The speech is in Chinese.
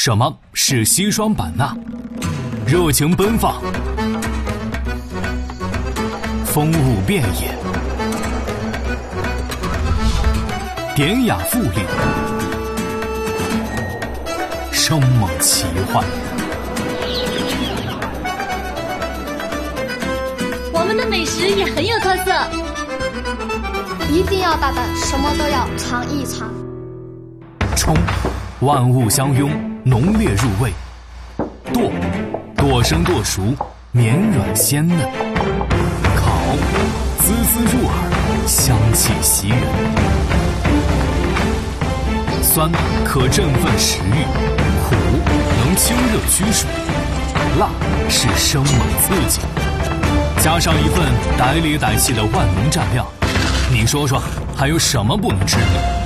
什么是西双版纳？热情奔放，风物遍野，典雅富丽，生猛奇幻。 我们的美食也很有特色， 一定要大胆，什么都要尝一尝。 冲，万物相拥，浓烈入味。剁，剁生剁熟，绵软鲜嫩。烤，滋滋入耳，香气袭人。酸，可振奋食欲；苦，能清热驱暑；辣，是生猛刺激。加上一份歹里歹气的万能蘸料，你说说还有什么不能吃的？